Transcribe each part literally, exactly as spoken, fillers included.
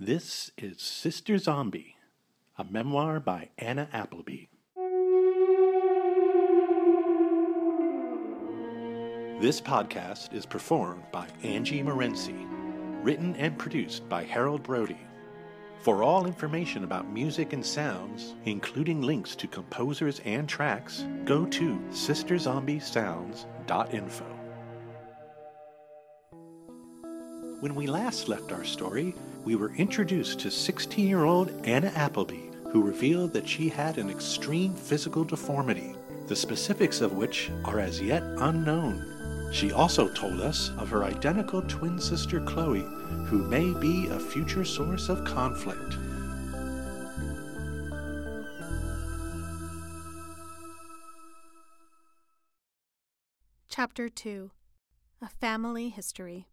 This is Sister Zombie, a memoir by Anna Appleby. This podcast is performed by Angie Morency, written and produced by Harold Brody. For all information about music and sounds, including links to composers and tracks, go to sister zombie sounds dot info. When we last left our story, we were introduced to sixteen-year-old Anna Appleby, who revealed that she had an extreme physical deformity, the specifics of which are as yet unknown. She also told us of her identical twin sister Chloe, who may be a future source of conflict. Chapter two. A Family History.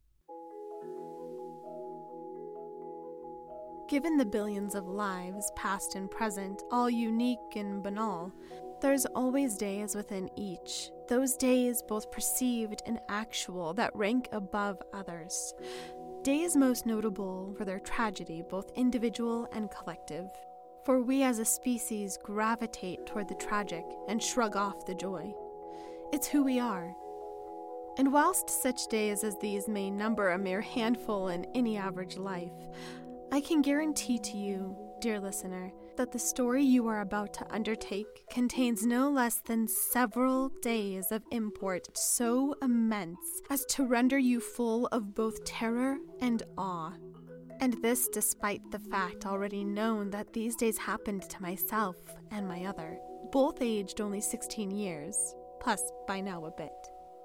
Given the billions of lives, past and present, all unique and banal, there's always days within each, those days both perceived and actual that rank above others. Days most notable for their tragedy, both individual and collective. For we as a species gravitate toward the tragic and shrug off the joy. It's who we are. And whilst such days as these may number a mere handful in any average life, I can guarantee to you, dear listener, that the story you are about to undertake contains no less than several days of import so immense as to render you full of both terror and awe. And this despite the fact already known that these days happened to myself and my other, both aged only sixteen years, plus by now a bit.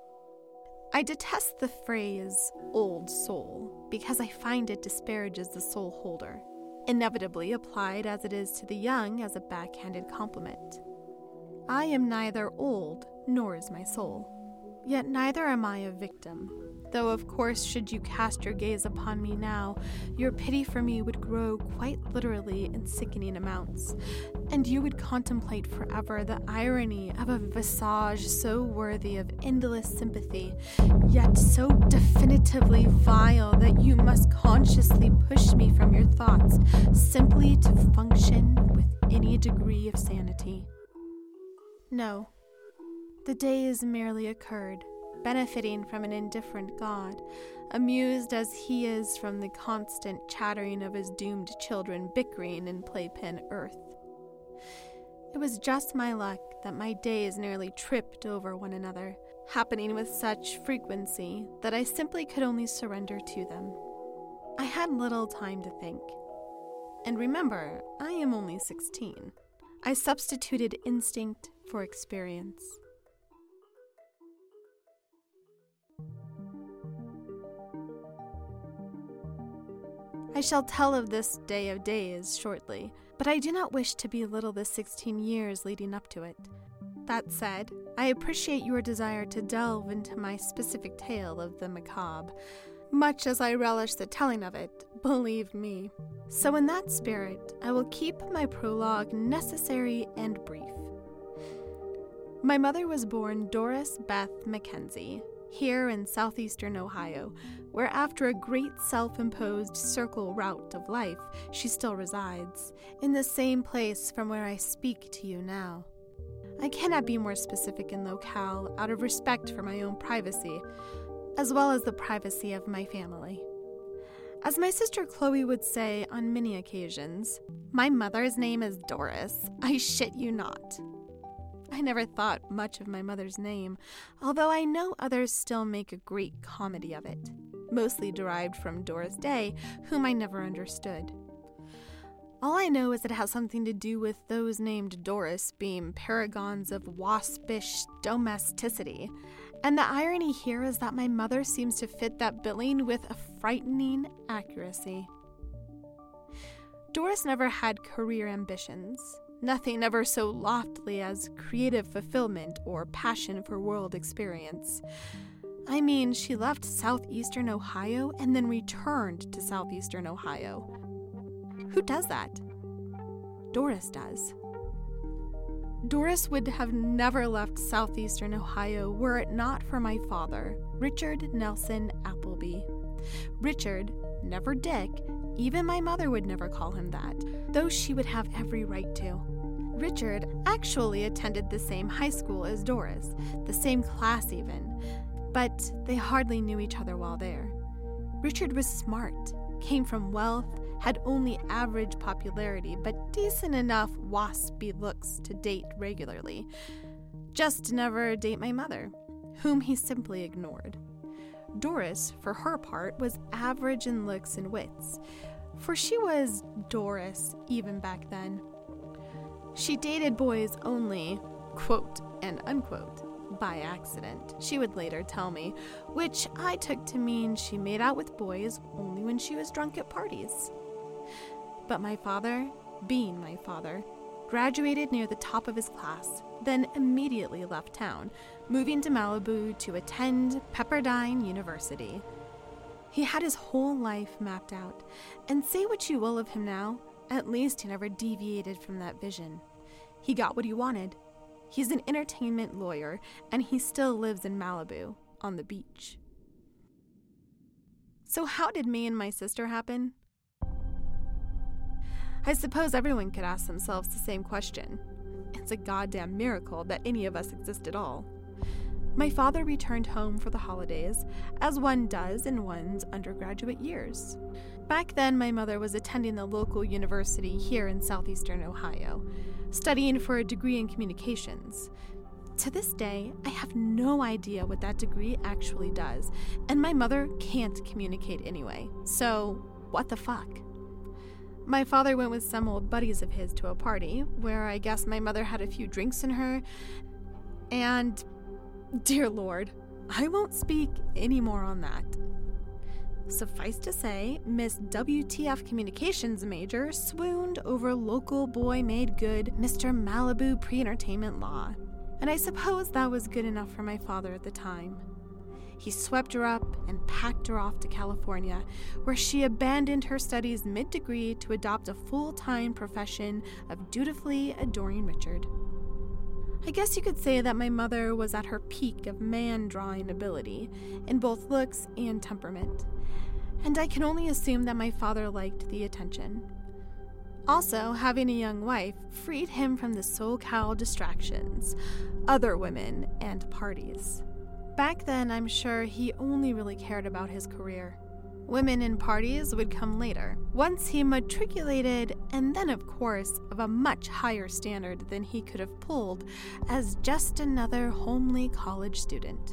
I detest the phrase, old soul, because I find it disparages the soul holder, inevitably applied as it is to the young as a backhanded compliment. I am neither old, nor is my soul. Yet neither am I a victim, though of course should you cast your gaze upon me now, your pity for me would grow quite literally in sickening amounts, and you would contemplate forever the irony of a visage so worthy of endless sympathy, yet so definitively vile that you must consciously push me from your thoughts simply to function with any degree of sanity. No, the days merely occurred, benefiting from an indifferent God, amused as he is from the constant chattering of his doomed children bickering in playpen earth. It was just my luck that my days nearly tripped over one another, happening with such frequency that I simply could only surrender to them. I had little time to think. And remember, I am only sixteen. I substituted instinct for experience. I shall tell of this day of days shortly, but I do not wish to belittle the sixteen years leading up to it. That said, I appreciate your desire to delve into my specific tale of the macabre, much as I relish the telling of it, believe me. So in that spirit, I will keep my prologue necessary and brief. My mother was born Doris Beth Mackenzie, here in southeastern Ohio, where after a great self-imposed circle route of life, she still resides, in the same place from where I speak to you now. I cannot be more specific in locale out of respect for my own privacy, as well as the privacy of my family. As my sister Chloe would say on many occasions, my mother's name is Doris, I shit you not. I never thought much of my mother's name, although I know others still make a great comedy of it, mostly derived from Doris Day, whom I never understood. All I know is it has something to do with those named Doris being paragons of waspish domesticity, and the irony here is that my mother seems to fit that billing with a frightening accuracy. Doris never had career ambitions. Nothing ever so loftily as creative fulfillment or passion for world experience. I mean, she left southeastern Ohio and then returned to southeastern Ohio. Who does that? Doris does. Doris would have never left southeastern Ohio were it not for my father, Richard Nelson Appleby. Richard, never Dick, Even my mother would never call him that, though she would have every right to. Richard actually attended the same high school as Doris, the same class even, but they hardly knew each other while there. Richard was smart, came from wealth, had only average popularity, but decent enough waspy looks to date regularly. Just never date my mother, whom he simply ignored. Doris, for her part, was average in looks and wits, for she was Doris even back then. She dated boys only, quote and unquote, by accident, she would later tell me, which I took to mean she made out with boys only when she was drunk at parties. But my father, being my father, graduated near the top of his class, then immediately left town, moving to Malibu to attend Pepperdine University. He had his whole life mapped out, and say what you will of him now, at least he never deviated from that vision. He got what he wanted. He's an entertainment lawyer, and he still lives in Malibu, on the beach. So how did me and my sister happen? I suppose everyone could ask themselves the same question. It's a goddamn miracle that any of us exist at all. My father returned home for the holidays, as one does in one's undergraduate years. Back then, my mother was attending the local university here in southeastern Ohio, studying for a degree in communications. To this day, I have no idea what that degree actually does, and my mother can't communicate anyway, so what the fuck? My father went with some old buddies of his to a party, where I guess my mother had a few drinks in her, and, dear Lord, I won't speak any more on that. Suffice to say, Miss W T F Communications major swooned over local boy made good Mister Malibu pre-entertainment law, and I suppose that was good enough for my father at the time. He swept her up and packed her off to California, where she abandoned her studies mid-degree to adopt a full-time profession of dutifully adoring Richard. I guess you could say that my mother was at her peak of man-drawing ability, in both looks and temperament, and I can only assume that my father liked the attention. Also, having a young wife freed him from the SoCal distractions, other women, and parties. Back then, I'm sure he only really cared about his career. Women and parties would come later, once he matriculated, and then, of course, of a much higher standard than he could have pulled as just another homely college student.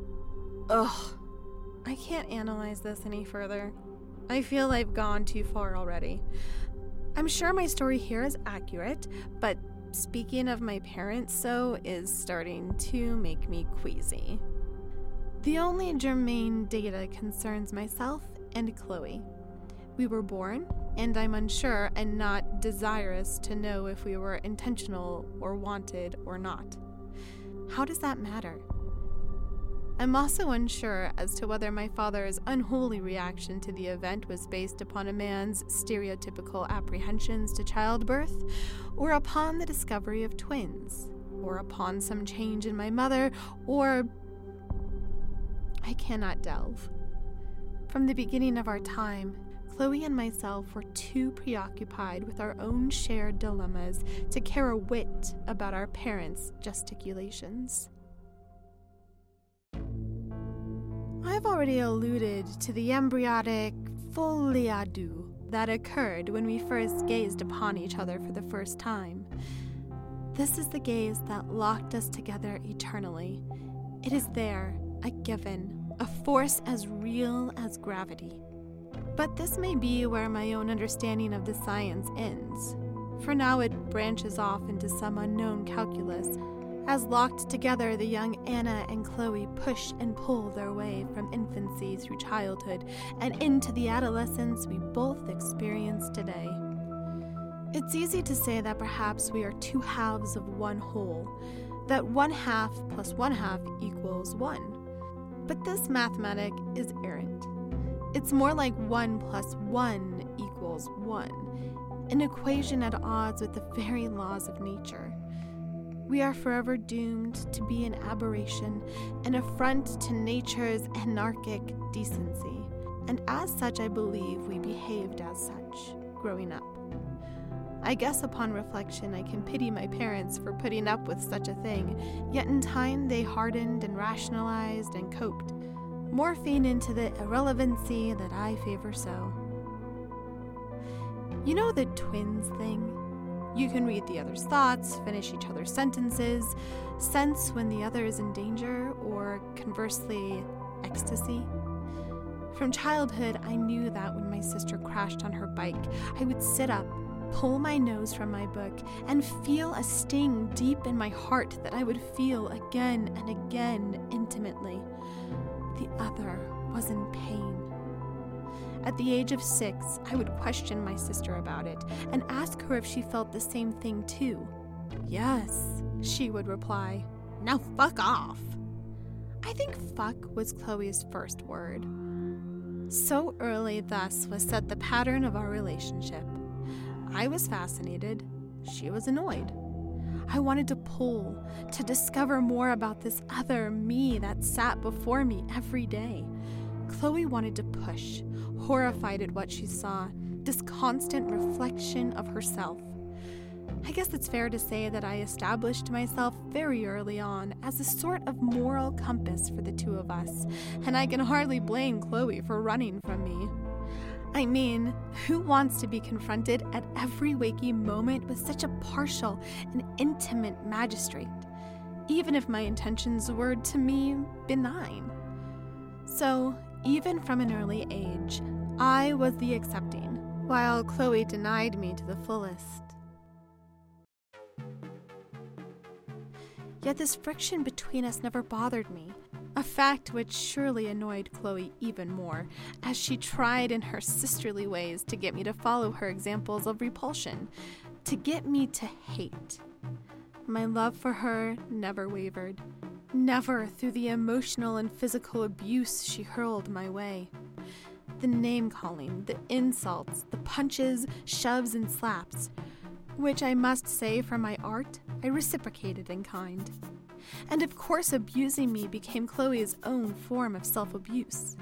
Ugh, I can't analyze this any further. I feel I've gone too far already. I'm sure my story here is accurate, but speaking of my parents so is starting to make me queasy. The only germane data concerns myself and Chloe. We were born, and I'm unsure and not desirous to know if we were intentional or wanted or not. How does that matter? I'm also unsure as to whether my father's unholy reaction to the event was based upon a man's stereotypical apprehensions to childbirth, or upon the discovery of twins, or upon some change in my mother, or... I cannot delve. From the beginning of our time, Chloe and myself were too preoccupied with our own shared dilemmas to care a whit about our parents' gesticulations. I've already alluded to the embryonic folie à deux that occurred when we first gazed upon each other for the first time. This is the gaze that locked us together eternally. It is there, a given, a force as real as gravity. But this may be where my own understanding of the science ends. For now it branches off into some unknown calculus, as locked together the young Anna and Chloe push and pull their way from infancy through childhood and into the adolescence we both experience today. It's easy to say that perhaps we are two halves of one whole, that one half plus one half equals one. But this mathematic is errant. It's more like one plus one equals one, an equation at odds with the very laws of nature. We are forever doomed to be an aberration, an affront to nature's anarchic decency. and as such I believe we behaved as such, growing up. I guess upon reflection I can pity my parents for putting up with such a thing, yet in time they hardened and rationalized and coped, morphing into the irrelevancy that I favor so. You know the twins thing? You can read the other's thoughts, finish each other's sentences, sense when the other is in danger, or conversely, ecstasy. From childhood, I knew that when my sister crashed on her bike, I would sit up, pull my nose from my book, and feel a sting deep in my heart that I would feel again and again intimately. The other was in pain. At the age of six, I would question my sister about it and ask her if she felt the same thing too. Yes, she would reply. Now fuck off. I think fuck was Chloe's first word. So early thus was set the pattern of our relationship. I was fascinated. She was annoyed. I wanted to pull, to discover more about this other me that sat before me every day. Chloe wanted to push, horrified at what she saw, this constant reflection of herself. I guess it's fair to say that I established myself very early on as a sort of moral compass for the two of us, and I can hardly blame Chloe for running from me. I mean, who wants to be confronted at every waking moment with such a partial and intimate magistrate, even if my intentions were, to me, benign? So, even from an early age, I was the accepting, while Chloe denied me to the fullest. Yet this friction between us never bothered me, a fact which surely annoyed Chloe even more, as she tried in her sisterly ways to get me to follow her examples of repulsion, to get me to hate. My love for her never wavered, never through the emotional and physical abuse she hurled my way. The name-calling, the insults, the punches, shoves, and slaps, which I must say for my art, I reciprocated in kind. And of course abusing me became Chloe's own form of self-abuse.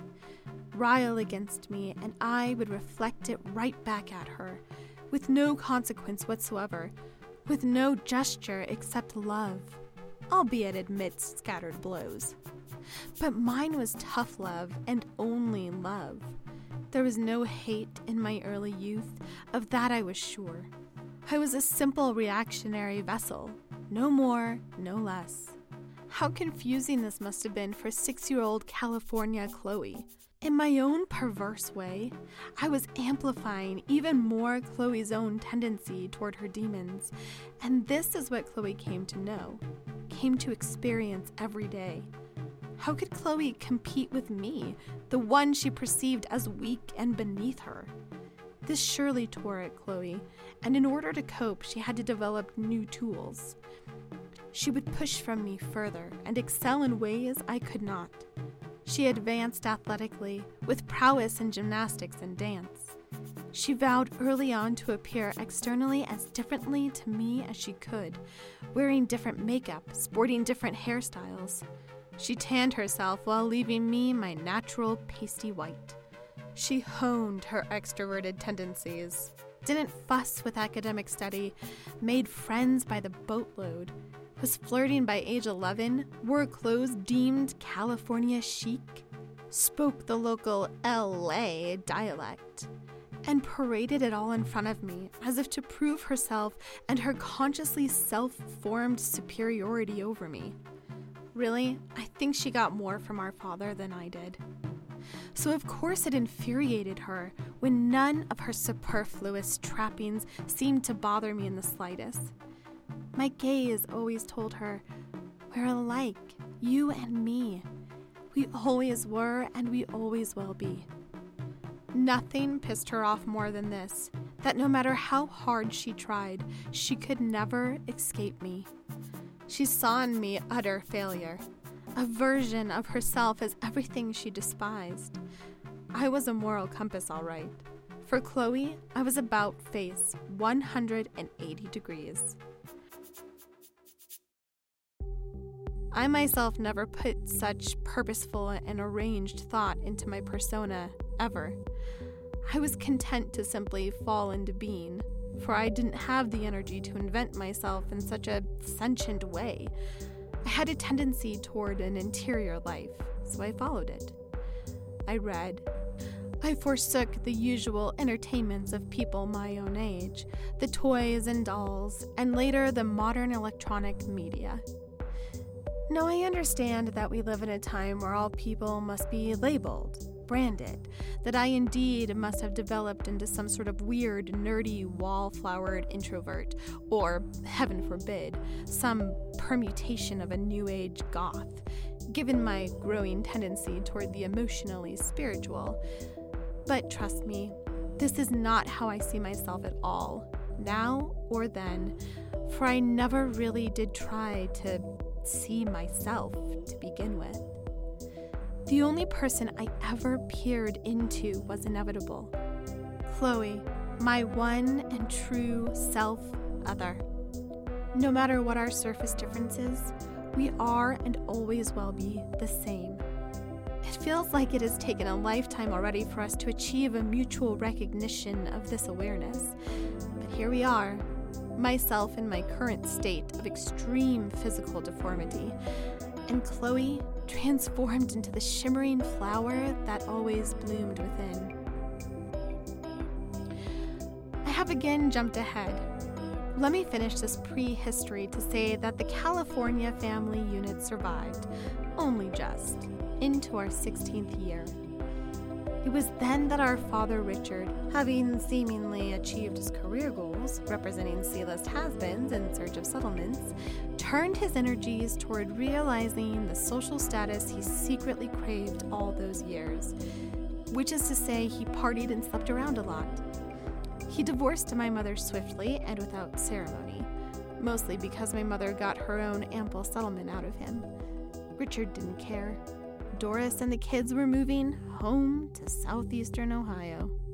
Rile against me, and I would reflect it right back at her, with no consequence whatsoever, with no gesture except love, albeit amidst scattered blows. But mine was tough love, and only love. There was no hate in my early youth, of that I was sure. I was a simple reactionary vessel, no more, no less. How confusing this must have been for six-year-old California Chloe. In my own perverse way, I was amplifying even more Chloe's own tendency toward her demons, and this is what Chloe came to know, came to experience every day. How could Chloe compete with me, the one she perceived as weak and beneath her? This surely tore at Chloe, and in order to cope, she had to develop new tools. She would push from me further and excel in ways I could not. She advanced athletically, with prowess in gymnastics and dance. She vowed early on to appear externally as differently to me as she could, wearing different makeup, sporting different hairstyles. She tanned herself while leaving me my natural pasty white. She honed her extroverted tendencies, didn't fuss with academic study, made friends by the boatload, was flirting by age eleven, wore clothes deemed California chic, spoke the local L A dialect, and paraded it all in front of me as if to prove herself and her consciously self-formed superiority over me. Really, I think she got more from our father than I did. So of course it infuriated her when none of her superfluous trappings seemed to bother me in the slightest. My gaze always told her, we're alike, you and me. We always were and we always will be. Nothing pissed her off more than this, that no matter how hard she tried, she could never escape me. She saw in me utter failure, a version of herself as everything she despised. I was a moral compass, all right. For Chloe, I was about face one hundred eighty degrees. I myself never put such purposeful and arranged thought into my persona ever. I was content to simply fall into being, for I didn't have the energy to invent myself in such a sentient way. I had a tendency toward an interior life, so I followed it. I read. I forsook the usual entertainments of people my own age, the toys and dolls, and later the modern electronic media. Now I understand that we live in a time where all people must be labeled, branded, that I indeed must have developed into some sort of weird, nerdy, wallflowered introvert, or, heaven forbid, some permutation of a new age goth, given my growing tendency toward the emotionally spiritual. But trust me, this is not how I see myself at all, now or then, for I never really did try to see myself to begin with. The only person I ever peered into was inevitable. Chloe, my one and true self-other. No matter what our surface differences, we are and always will be the same. It feels like it has taken a lifetime already for us to achieve a mutual recognition of this awareness. But here we are, myself in my current state of extreme physical deformity, and Chloe transformed into the shimmering flower that always bloomed within. I have again jumped ahead. Let me finish this prehistory to say that the California family unit survived, only just, into our sixteenth year. It was then that our father Richard, having seemingly achieved his career goals, representing C-list has-beens in search of settlements, turned his energies toward realizing the social status he secretly craved all those years, which is to say he partied and slept around a lot. He divorced my mother swiftly and without ceremony, mostly because my mother got her own ample settlement out of him. Richard didn't care. Doris and the kids were moving home to southeastern Ohio.